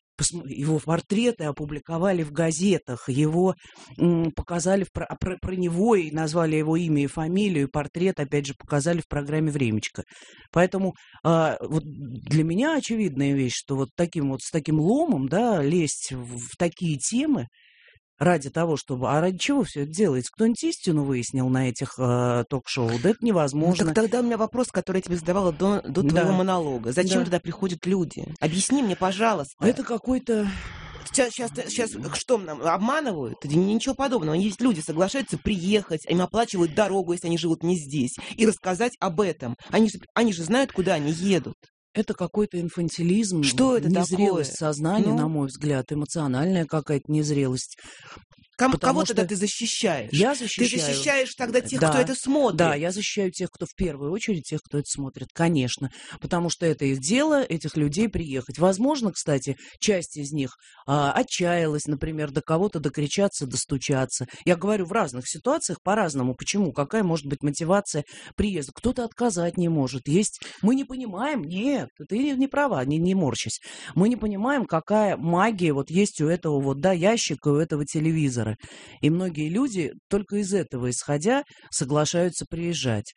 Его портреты опубликовали в газетах, его м, показали в, про, про, про него и назвали его имя и фамилию, и портрет, опять же, показали в программе «Времечко». Поэтому э, вот для меня очевидная вещь, что вот таким вот с таким ломом, да, лезть в, в такие темы ради того, чтобы... А ради чего все это делается? Кто-нибудь истину выяснил на этих э, ток-шоу? Да это невозможно. Ну, так тогда у меня вопрос, который я тебе задавала до, до да. твоего монолога. Зачем да. туда приходят люди? Объясни мне, пожалуйста. Это какой-то... Сейчас, сейчас, сейчас что нам обманывают? Ничего подобного. Есть люди, соглашаются приехать, им оплачивают дорогу, если они живут не здесь, и рассказать об этом. Они же, они же знают, куда они едут. Это какой-то инфантилизм, что это незрелость такое? сознания, ну? на мой взгляд, эмоциональная какая-то незрелость. Кому, кого что тогда ты защищаешь? Я защищаю. Ты защищаешь тогда тех, да, кто это смотрит? Да, я защищаю тех, кто в первую очередь, тех, кто это смотрит, конечно. Потому что это их дело, этих людей приехать. Возможно, кстати, часть из них а, отчаялась, например, до кого-то докричаться, достучаться. Я говорю в разных ситуациях по-разному. Почему? Какая может быть мотивация приезда? Кто-то отказать не может. Есть... Мы не понимаем, нет, ты не права, не, не морщись. Мы не понимаем, какая магия вот есть у этого вот, да, ящика, у этого телевизора. И многие люди, только из этого исходя, соглашаются приезжать.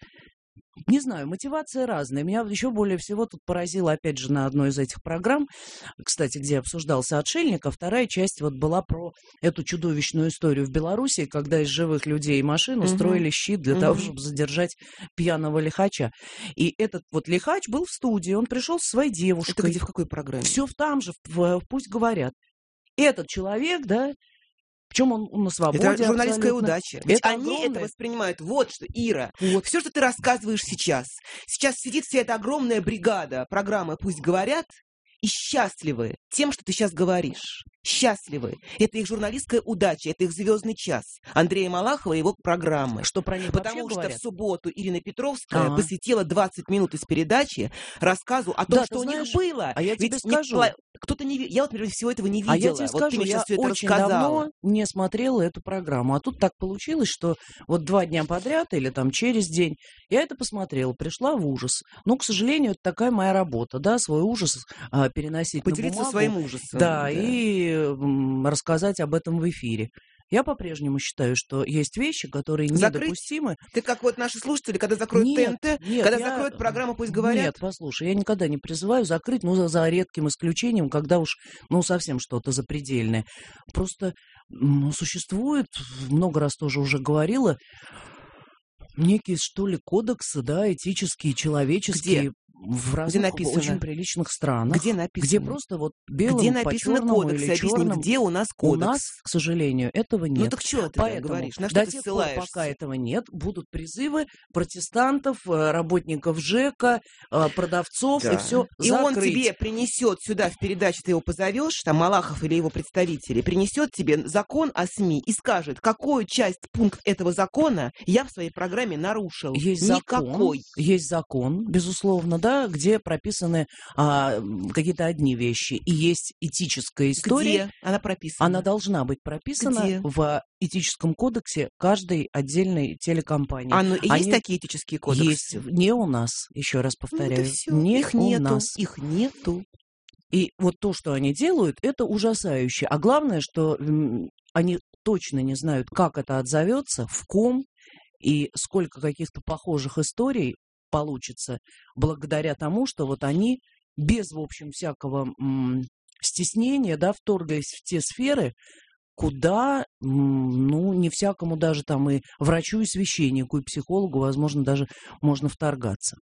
Не знаю, мотивация разная. Меня еще более всего тут поразило, опять же, на одной из этих программ, кстати, где обсуждался «Отшельник», а вторая часть вот была про эту чудовищную историю в Белоруссии, когда из живых людей и машин устроили щит для uh-huh. того, чтобы задержать пьяного лихача. И этот вот лихач был в студии, он пришел со своей девушкой. Это где, в какой программе? Все в там же, в, «Пусть говорят». Этот человек, да, причем он, он на свободе. Это журналистская абсолютно. удача. Ведь это они огромное... это воспринимают. Вот что, Ира, вот. Все, что ты рассказываешь сейчас. Сейчас сидит вся эта огромная бригада программы «Пусть говорят» и счастливы тем, что ты сейчас говоришь. Счастливы. Это их журналистская удача, это их звездный час. Андрея Малахова и его программы. Что про них Потому что говорят? в субботу Ирина Петровская А-а. посвятила двадцать минут из передачи рассказу о том, да, что у знаешь, них было. А я Ведь тебе скажу. Не... Кто-то не... Я вот, например, всего этого не видела. А я тебе вот скажу, ты мне я сейчас все это очень рассказала. давно не смотрела эту программу. А тут так получилось, что вот два дня подряд или там через день я это посмотрела, пришла в ужас. Но, к сожалению, это такая моя работа, да, свой ужас а, переносить Поделиться на бумагу. своим ужасом. Да, да. и м, рассказать об этом в эфире. Я по-прежнему считаю, что есть вещи, которые Закрыть? недопустимы. Ты как вот наши слушатели, когда закроют нет, ТНТ, нет, когда я... закроют программу «Пусть говорят». Нет, послушай, я никогда не призываю закрыть, ну, за, за редким исключением, когда уж, ну, совсем что-то запредельное. Просто ну, существует, много раз тоже уже говорила, некие, что ли, кодексы, да, этические, человеческие. Где? в разных написано? очень приличных странах. Где написано? Где просто вот белым где по написано черному кодекс? или Объясни, черным. где у нас У кодекс? нас, к сожалению, этого нет. Ну так что ты Поэтому говоришь? На что до ты тех пор, ссылаешься? пока этого нет, будут призывы протестантов, э, работников ЖЭКа, э, продавцов и Да. все И он закрыть. тебе принесет сюда в передачу, ты его позовешь, там Малахов или его представители, принесет тебе закон о СМИ и скажет, какую часть, пункт этого закона я в своей программе нарушил. Есть Никакой. закон, есть закон, безусловно, да, где прописаны а, м, какие-то одни вещи, и есть этическая история. Где она прописана? Она должна быть прописана Где? в этическом кодексе каждой отдельной телекомпании. А, ну, есть Они такие этические кодексы? есть не у нас, еще раз Ну, повторяю, это всё. не Их у нету. нас. Их нету. И вот то, что они делают, это ужасающе. А главное, что м, они точно не знают, как это отзовется, в ком и сколько каких-то похожих историй получится благодаря тому, что вот они без, в общем, всякого м, стеснения, да, вторгались в те сферы, куда, м, ну, не всякому даже там и врачу, и священнику, и психологу, возможно, даже можно вторгаться.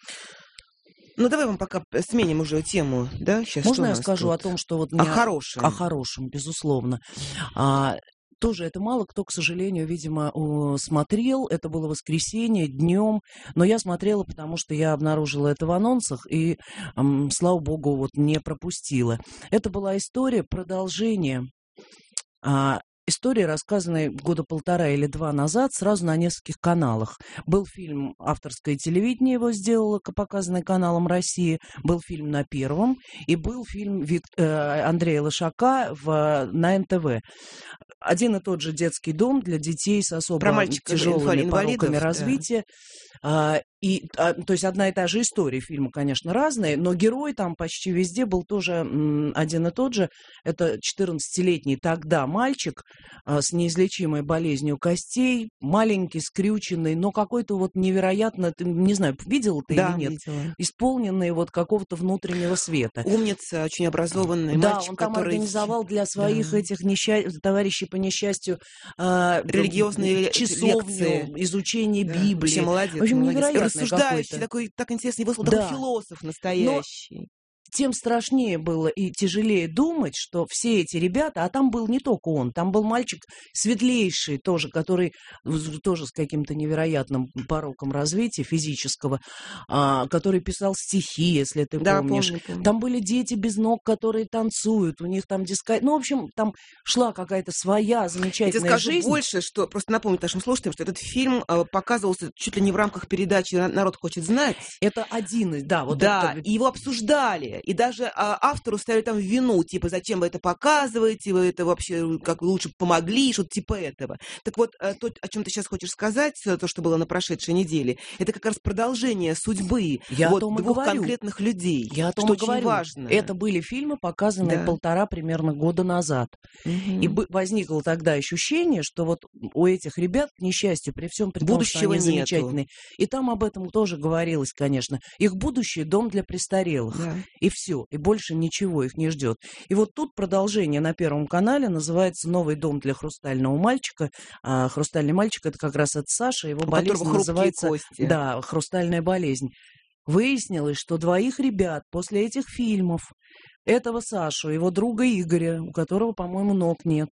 Ну, давай мы пока сменим уже тему, да? Сейчас Можно что у я нас скажу тут? о том, что вот О меня... хорошем. О хорошем, безусловно. А, тоже это мало кто, к сожалению, видимо, о, смотрел. Это было воскресенье, днем. Но я смотрела, потому что я обнаружила это в анонсах и, м, слава богу, вот не пропустила. Это была история продолжения. А, история, рассказанная года полтора или два назад, сразу на нескольких каналах. Был фильм «Авторское телевидение», его сделало, показанный каналом «Россия». Был фильм на Первом. И был фильм Вик... э, Андрея Лошака в... на эн тэ вэ. Один и тот же детский дом для детей с особо тяжелыми пороками развития. А, и, а, то есть одна и та же история, фильмы, конечно, разные, но герой там почти везде был тоже м, один и тот же. Это четырнадцатилетний тогда мальчик а, с неизлечимой болезнью костей, маленький, скрюченный, но какой-то вот невероятно, ты, не знаю, видел ты да, или нет, видела. Исполненный вот какого-то внутреннего света. Умница, очень образованный да, мальчик, он там который... организовал для своих да. этих несча... товарищей по несчастью а, религиозные часовню, лекции. изучение да. Библии. Вообще молодец. В общем, молодец. невероятный Рассуждающий, какой-то. такой, так интересно, его слово, да. такой философ настоящий. Но... тем страшнее было и тяжелее думать, что все эти ребята, а там был не только он, там был мальчик светлейший тоже, который тоже с каким-то невероятным пороком развития физического, а, который писал стихи, если ты да, помнишь. Помню, помню. Там были дети без ног, которые танцуют, у них там диска... Ну, в общем, там шла какая-то своя замечательная Я тебе скажу жизнь. больше, что просто напомню нашим слушателям, что этот фильм э, показывался чуть ли не в рамках передачи «Народ хочет знать». Это один из, да, вот да, это... и его обсуждали. И даже а, автору ставили там вину, типа, зачем вы это показываете, вы это вообще, как вы лучше помогли, что-то типа этого. Так вот, то, о чем ты сейчас хочешь сказать, то, что было на прошедшей неделе, это как раз продолжение судьбы Я вот, о том и двух говорю. конкретных людей, Я о том что и очень говорю. важно. Это были фильмы, показанные да. полтора примерно года назад. Угу. И возникло тогда ощущение, что вот у этих ребят, к несчастью, при всем при том, будущего что они нету. замечательные, и там об этом тоже говорилось, конечно, их будущее — дом для престарелых. Да. И все, и больше ничего их не ждет. И вот тут продолжение на Первом канале называется «Новый дом для хрустального мальчика». А «Хрустальный мальчик» — это как раз от Саши, его у болезнь называется кости. Да, «Хрустальная болезнь». Выяснилось, что двоих ребят после этих фильмов, этого Сашу, его друга Игоря, у которого, по-моему, ног нет,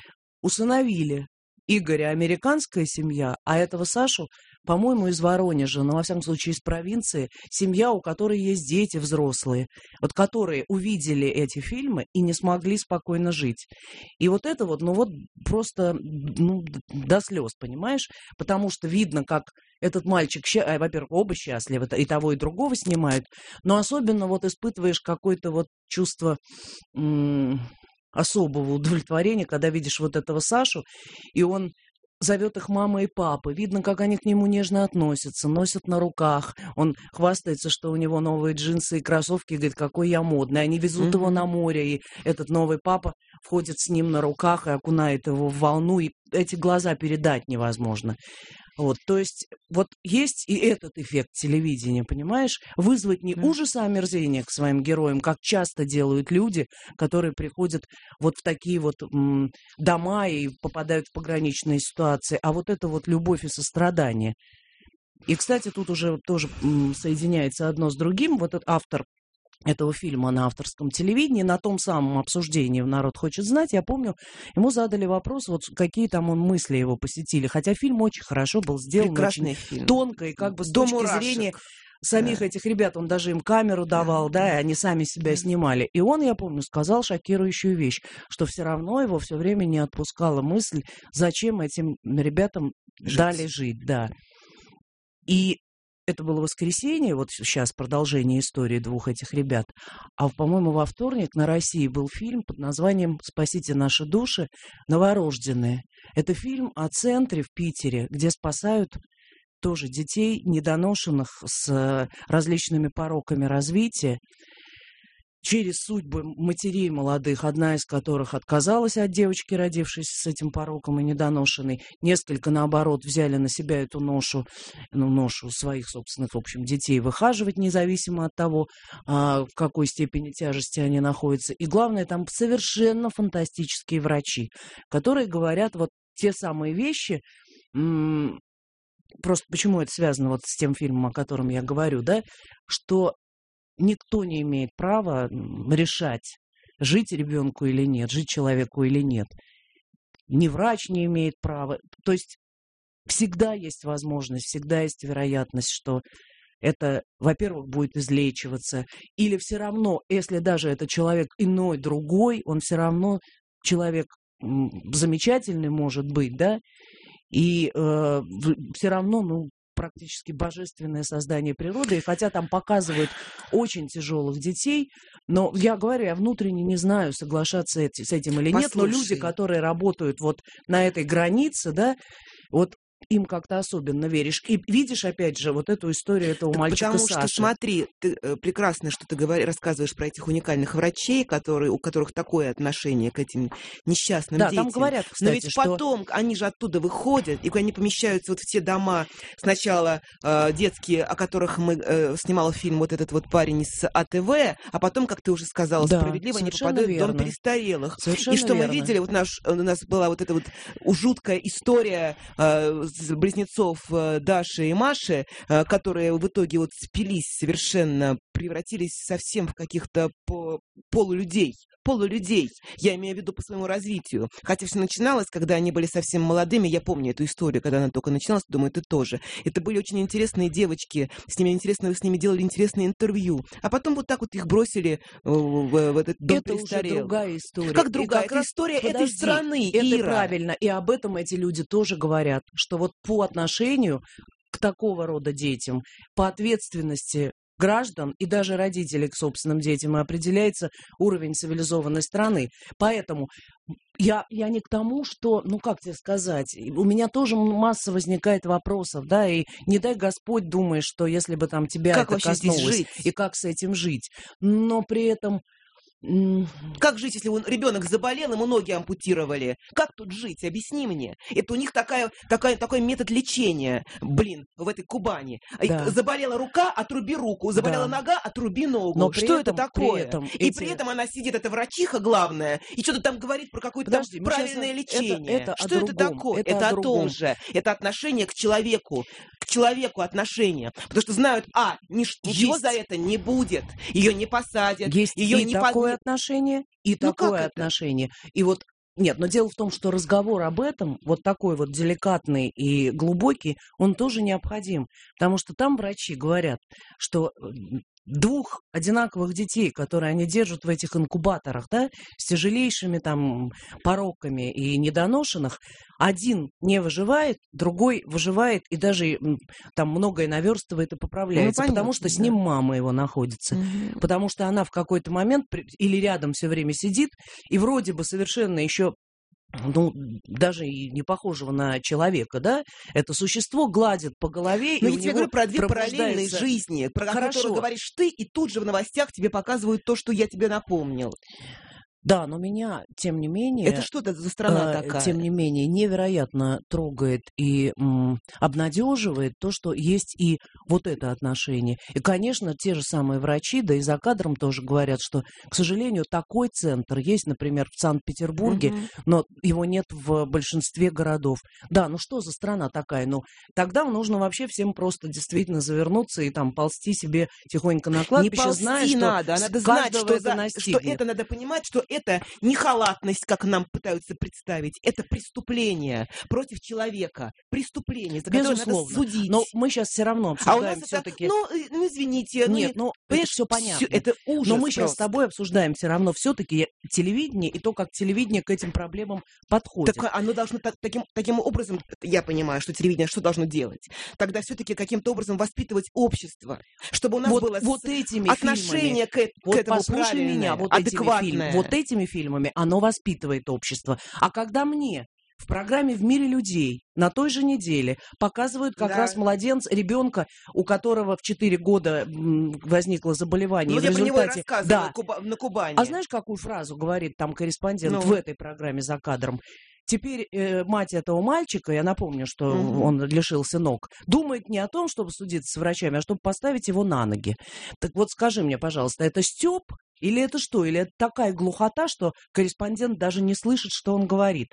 усыновили. Игоря — американская семья, а этого Сашу, по-моему, из Воронежа, но, во всяком случае, из провинции, семья, у которой есть дети взрослые, вот которые увидели эти фильмы и не смогли спокойно жить. И вот это вот, ну вот просто ну, до слез, понимаешь? Потому что видно, как этот мальчик, сча... во-первых, оба счастливы, и того, и другого снимают, но особенно вот испытываешь какое-то вот чувство... М- особого удовлетворения, когда видишь вот этого Сашу, и он зовет их мама и папа. Видно, как они к нему нежно относятся, носят на руках. Он хвастается, что у него новые джинсы и кроссовки, и говорит, какой я модный. Они везут mm-hmm. его на море, и этот новый папа входит с ним на руках и окунает его в волну, и эти глаза передать невозможно. Вот, то есть вот есть и этот эффект телевидения, понимаешь? Вызвать не mm. ужас, а омерзение к своим героям, как часто делают люди, которые приходят вот в такие вот м, дома и попадают в пограничные ситуации, а вот это вот любовь и сострадание. И, кстати, тут уже тоже м, соединяется одно с другим. Вот этот автор этого фильма на авторском телевидении, на том самом обсуждении «Народ хочет знать», я помню, ему задали вопрос, вот какие там он мысли его посетили. Хотя фильм очень хорошо был сделан, Прекрасный очень фильм. тонко, и как бы с До точки мурашек. зрения самих Да. этих ребят, он даже им камеру давал, да, Да. и они сами себя Да. снимали. И он, я помню, сказал шокирующую вещь, что все равно его все время не отпускала мысль, зачем этим ребятам Жить. дали жить, да. И это было воскресенье, вот сейчас продолжение истории двух этих ребят. А, по-моему, во вторник на России был фильм под названием «Спасите наши души. Новорожденные». Это фильм о центре в Питере, где спасают тоже детей, недоношенных с различными пороками развития, через судьбы матерей молодых, одна из которых отказалась от девочки, родившейся с этим пороком и недоношенной. Несколько, наоборот, взяли на себя эту ношу, ну, ношу своих собственных, в общем, детей выхаживать, независимо от того, а, в какой степени тяжести они находятся. И главное, там совершенно фантастические врачи, которые говорят вот те самые вещи. М- просто почему это связано вот с тем фильмом, о котором я говорю, да, что никто не имеет права решать, жить ребенку или нет, жить человеку или нет. Ни врач не имеет права. То есть всегда есть возможность, всегда есть вероятность, что это, во-первых, будет излечиваться. Или все равно, если даже это человек иной, другой, он все равно человек м, замечательный может быть, да, и э, все равно, ну, практически божественное создание природы, и хотя там показывают очень тяжелых детей, но я говорю, я внутренне не знаю, соглашаться эти, с этим или нет, но люди, Послушай. которые работают вот на этой границе, да, вот им как-то особенно веришь. И видишь, опять же, вот эту историю этого Так мальчика потому что, Саши. смотри, ты э, прекрасно, что ты говори, рассказываешь про этих уникальных врачей, которые, у которых такое отношение к этим несчастным Да, детям. там говорят, Но кстати, ведь что... потом они же оттуда выходят, и они помещаются вот в те дома, сначала э, детские, о которых мы э, снимал фильм вот этот вот парень из АТВ, а потом, как ты уже сказала, Да, справедливо, они совершенно попадают в дом верно. престарелых. Совершенно И что мы верно. видели, вот наш, у нас была вот эта вот жуткая история э, с близнецов э, Даши и Маши, э, которые в итоге вот спились совершенно, превратились совсем в каких-то по- полулюдей. Полулюдей, я имею в виду по своему развитию. Хотя все начиналось, когда они были совсем молодыми. Я помню эту историю, когда она только начиналась, думаю, ты тоже. Это были очень интересные девочки, с ними интересно, вы с ними делали интересные интервью. А потом вот так вот их бросили э, в, в этот дом Это уже престарелых. другая история. Как И другая? как Это раз- история этой подожди, страны, это Ира. правильно. И об этом эти люди тоже говорят, что вот по отношению к такого рода детям, по ответственности граждан и даже родителей к собственным детям и определяется уровень цивилизованной страны. Поэтому я, я не к тому, что, ну как тебе сказать, у меня тоже масса возникает вопросов, да, и не дай Господь думаешь, что если бы там тебя Как это вообще здесь коснулось, жить? и как с этим жить. Но при этом... м, Как жить, если ребенок заболел, ему ноги ампутировали? Как тут жить? Объясни мне. Это у них такая, такая, такой метод лечения, блин, в этой Кубани. И Да. Заболела рука, отруби руку. Заболела Да. нога, отруби ногу. Но при Что этом- это такое? при этом И эти- при этом она сидит, эта врачиха главная, и что-то там говорит про какое-то там Подожди, мы щас правильное это- лечение. это о Что это другом, такое? это о о другом. том же. Это отношение к человеку. К человеку отношение. Потому что знают, а, нич- ничего Есть. за это не будет. Ее не посадят. Есть Ее и не такое под- отношение, и Ну, как такое это? отношение. И вот нет, но дело в том, что разговор об этом, вот такой вот деликатный и глубокий, он тоже необходим. Потому что там врачи говорят, что м, двух одинаковых детей, которые они держат в этих инкубаторах, да, с тяжелейшими там пороками и недоношенных, один не выживает, другой выживает и даже м, там многое наверстывает и поправляется, Ну, потому понятно, что с да. ним мама его находится. Мгм. Потому что она в какой-то момент при- или рядом все время сидит, и вроде бы совершенно еще, ну, даже и не похожего на человека, да, это существо гладит по голове, Но и я у тебе него говорю про две параллельные пробуждается- жизни, про Хорошо. которые говоришь ты, и тут же в новостях тебе показывают то, что я тебе напомнил. Да, но меня, тем не менее... Это что это за страна э, такая? Тем не менее, невероятно трогает и м, обнадеживает то, что есть и вот это отношение. И, конечно, те же самые врачи, да и за кадром тоже говорят, что, к сожалению, такой центр есть, например, в Санкт-Петербурге, Мгм. но его нет в большинстве городов. Да, ну что за страна такая? Ну, тогда нужно вообще всем просто действительно завернуться и там ползти себе тихонько на Не кладбище, ползти зная, что надо, а с- надо знать, каждого что, это за, что настигнет. это надо понимать, что это не халатность, как нам пытаются представить, это преступление против человека, преступление, за которое надо Безусловно. судить. Но мы сейчас все равно А у обсуждаем нас это, все-таки... ну, э, ну, извините, ну, Нет, не- ну это понимаешь, все всё- понятно. это ужас Но мы сейчас с просто. тобой обсуждаем все равно все-таки телевидение и то, как телевидение к этим проблемам подходит. Так оно должно так- таким, таким образом, я понимаю, что телевидение что должно делать? Тогда все-таки каким-то образом воспитывать общество, чтобы у нас вот, было вот с- этими фильмами, отношение к, э- к вот этому послушай меня, правильное, вот этими, фильм, адекватное. вот этими фильмами оно воспитывает общество. А когда мне в программе «В мире людей» на той же неделе показывают как Да. раз младенца, ребенка, у которого в четыре года м, возникло заболевание. Ну, и в я про него и результате... рассказывала Да. на Куба- на Кубани. А знаешь, какую фразу говорит там корреспондент Ну. в этой программе за кадром? Теперь э, мать этого мальчика, я напомню, что Мгм. он лишился ног, думает не о том, чтобы судиться с врачами, а чтобы поставить его на ноги. Так вот скажи мне, пожалуйста, это стёб или это что? Или это такая глухота, что корреспондент даже не слышит, что он говорит?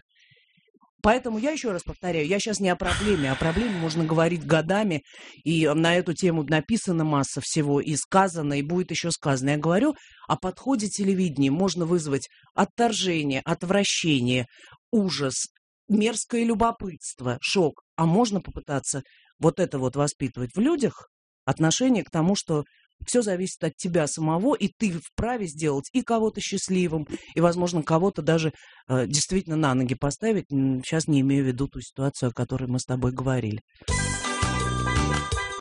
Поэтому я еще раз повторяю, я сейчас не о проблеме. О проблеме можно говорить годами, и на эту тему написана масса всего, и сказано, и будет еще сказано. Я говорю о подходе телевидения. Можно вызвать отторжение, отвращение, ужас, мерзкое любопытство, шок. А можно попытаться вот это вот воспитывать в людях, отношение к тому, что все зависит от тебя самого, и ты вправе сделать и кого-то счастливым, и, возможно, кого-то даже э, действительно на ноги поставить. Сейчас не имею в виду ту ситуацию, о которой мы с тобой говорили.